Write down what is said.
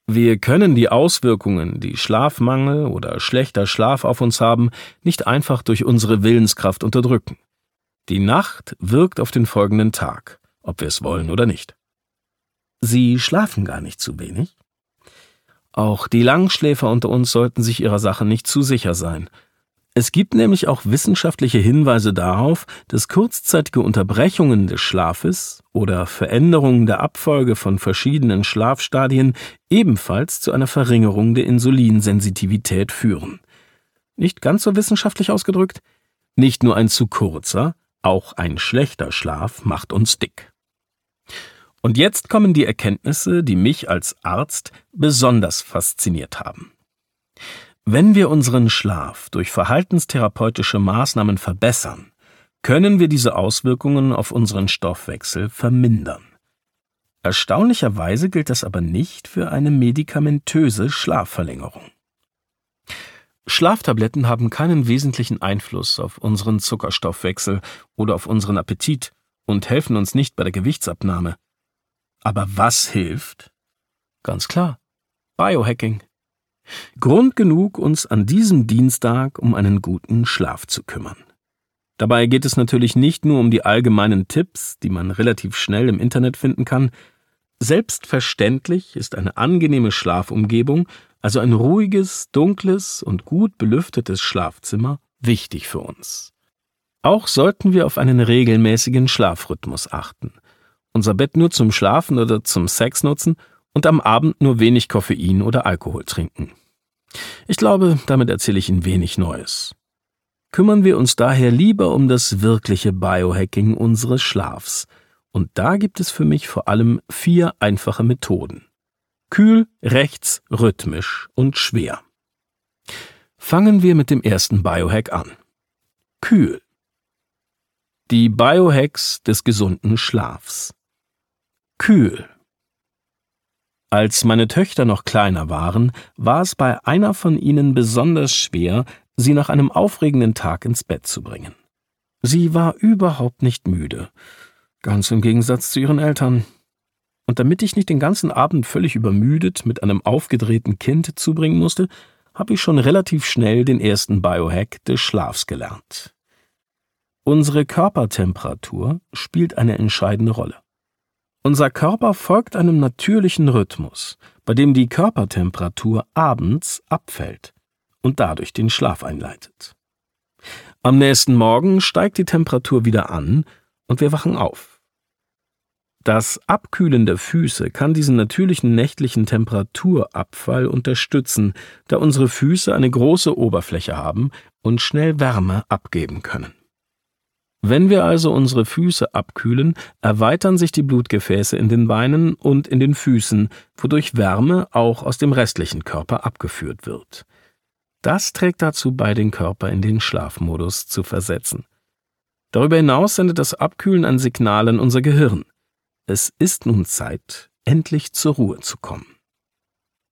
Wir können die Auswirkungen, die Schlafmangel oder schlechter Schlaf auf uns haben, nicht einfach durch unsere Willenskraft unterdrücken. Die Nacht wirkt auf den folgenden Tag, ob wir es wollen oder nicht. Sie schlafen gar nicht zu wenig? Auch die Langschläfer unter uns sollten sich ihrer Sache nicht zu sicher sein. Es gibt nämlich auch wissenschaftliche Hinweise darauf, dass kurzzeitige Unterbrechungen des Schlafes oder Veränderungen der Abfolge von verschiedenen Schlafstadien ebenfalls zu einer Verringerung der Insulinsensitivität führen. Nicht ganz so wissenschaftlich ausgedrückt, nicht nur ein zu kurzer, auch ein schlechter Schlaf macht uns dick. Und jetzt kommen die Erkenntnisse, die mich als Arzt besonders fasziniert haben. Wenn wir unseren Schlaf durch verhaltenstherapeutische Maßnahmen verbessern, können wir diese Auswirkungen auf unseren Stoffwechsel vermindern. Erstaunlicherweise gilt das aber nicht für eine medikamentöse Schlafverlängerung. Schlaftabletten haben keinen wesentlichen Einfluss auf unseren Zuckerstoffwechsel oder auf unseren Appetit und helfen uns nicht bei der Gewichtsabnahme. Aber was hilft? Ganz klar, Biohacking. Grund genug, uns an diesem Dienstag um einen guten Schlaf zu kümmern. Dabei geht es natürlich nicht nur um die allgemeinen Tipps, die man relativ schnell im Internet finden kann. Selbstverständlich ist eine angenehme Schlafumgebung, also ein ruhiges, dunkles und gut belüftetes Schlafzimmer, wichtig für uns. Auch sollten wir auf einen regelmäßigen Schlafrhythmus achten. Unser Bett nur zum Schlafen oder zum Sex nutzen und am Abend nur wenig Koffein oder Alkohol trinken. Ich glaube, damit erzähle ich Ihnen wenig Neues. Kümmern wir uns daher lieber um das wirkliche Biohacking unseres Schlafs. Und da gibt es für mich vor allem 4 einfache Methoden. Kühl, rechts, rhythmisch und schwer. Fangen wir mit dem ersten Biohack an. Kühl. Die Biohacks des gesunden Schlafs. Kühl. Als meine Töchter noch kleiner waren, war es bei einer von ihnen besonders schwer, sie nach einem aufregenden Tag ins Bett zu bringen. Sie war überhaupt nicht müde, ganz im Gegensatz zu ihren Eltern. Und damit ich nicht den ganzen Abend völlig übermüdet mit einem aufgedrehten Kind zubringen musste, habe ich schon relativ schnell den ersten Biohack des Schlafs gelernt. Unsere Körpertemperatur spielt eine entscheidende Rolle. Unser Körper folgt einem natürlichen Rhythmus, bei dem die Körpertemperatur abends abfällt und dadurch den Schlaf einleitet. Am nächsten Morgen steigt die Temperatur wieder an und wir wachen auf. Das Abkühlen der Füße kann diesen natürlichen nächtlichen Temperaturabfall unterstützen, da unsere Füße eine große Oberfläche haben und schnell Wärme abgeben können. Wenn wir also unsere Füße abkühlen, erweitern sich die Blutgefäße in den Beinen und in den Füßen, wodurch Wärme auch aus dem restlichen Körper abgeführt wird. Das trägt dazu bei, den Körper in den Schlafmodus zu versetzen. Darüber hinaus sendet das Abkühlen ein Signal an unser Gehirn. Es ist nun Zeit, endlich zur Ruhe zu kommen.